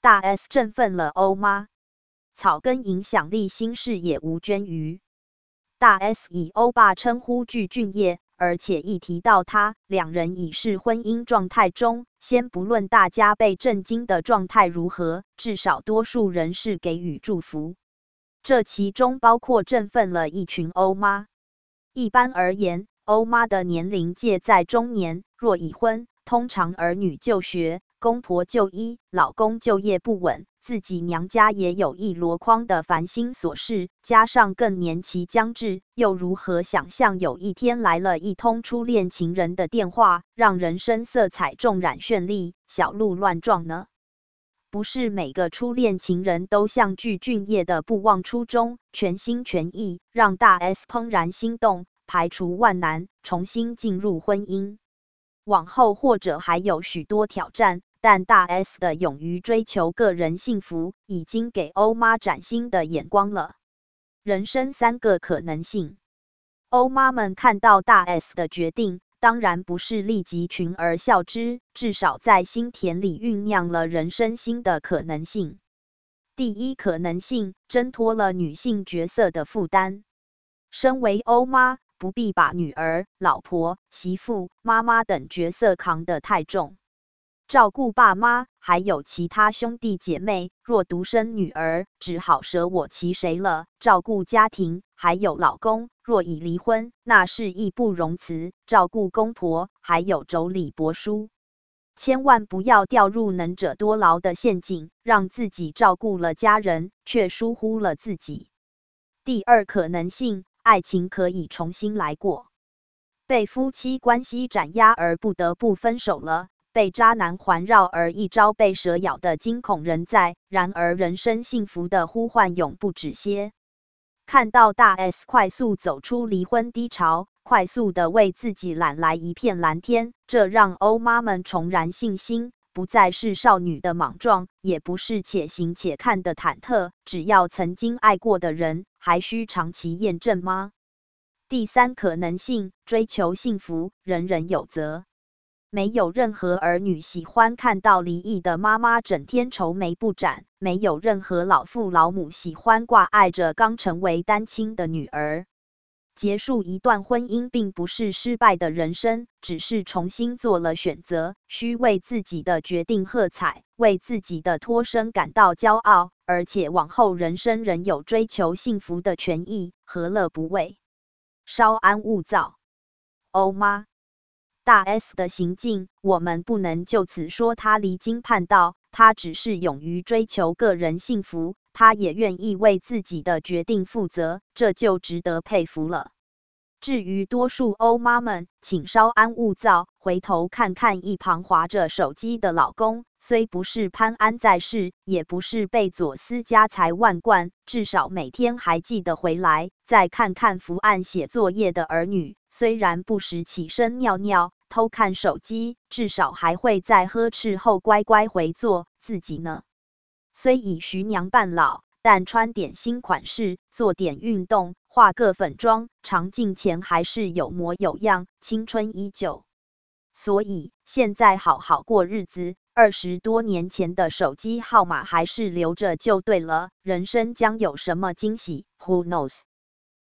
大 S 振奋了欧妈，草根影响力新事也无捐于。大 S 以欧巴称呼具俊晔，而且一提到他，两人已是婚姻状态中。先不论大家被震惊的状态如何，至少多数人是给予祝福。这其中包括振奋了一群欧妈。一般而言，欧妈的年龄介在中年，若已婚，通常儿女就学，公婆就医，老公就业不稳，自己娘家也有一箩筐的烦心琐事，加上更年期将至，又如何想象有一天来了一通初恋情人的电话，让人生色彩重染绚丽，小鹿乱撞呢？不是每个初恋情人都像具俊晔的不忘初衷，全心全意，让大 S 怦然心动，排除万难，重新进入婚姻。往后或者还有许多挑战，但大 S 的勇于追求个人幸福，已经给欧妈崭新的眼光了。人生3个可能性。欧妈们看到大 S 的决定，当然不是立即群而笑之，至少在心田里酝酿了人生新的可能性。第一可能性，挣脱了女性角色的负担。身为欧妈，不必把女儿、老婆、媳妇、妈妈等角色扛得太重。照顾爸妈，还有其他兄弟姐妹，若独生女儿，只好舍我其谁了。照顾家庭，还有老公，若已离婚，那是义不容辞。照顾公婆，还有妯娌伯叔。千万不要掉入能者多劳的陷阱，让自己照顾了家人，却疏忽了自己。第二可能性，爱情可以重新来过。被夫妻关系斩压而不得不分手了，被渣男环绕而一朝被蛇咬的惊恐仍在，然而人生幸福的呼唤永不止歇。看到大 S 快速走出离婚低潮，快速的为自己揽来一片蓝天，这让欧妈们重燃信心，不再是少女的莽撞，也不是且行且看的忐忑。只要曾经爱过的人，还需长期验证吗？第三可能性，追求幸福，人人有责。没有任何儿女喜欢看到离异的妈妈整天愁眉不展，没有任何老父老母喜欢挂碍着刚成为单亲的女儿。结束一段婚姻并不是失败的人生，只是重新做了选择，需为自己的决定喝彩，为自己的脱身感到骄傲，而且往后人生仍有追求幸福的权益，何乐不为？稍安勿躁，欧妈。大 S 的行径，我们不能就此说她离经叛道，她只是勇于追求个人幸福，她也愿意为自己的决定负责，这就值得佩服了。至于多数欧妈们，请稍安勿躁，回头看看一旁滑着手机的老公，虽不是潘安在世，也不是贝佐斯家财万贯，至少每天还记得回来。再看看伏案写作业的儿女，虽然不时起身尿尿，偷看手机，至少还会在呵斥后乖乖回坐。自己呢，虽已徐娘半老，但穿点新款式，做点运动，化个粉妆，常镜前还是有模有样，青春依旧。所以现在好好过日子，20多年前的手机号码还是留着就对了。人生将有什么惊喜 ？Who knows？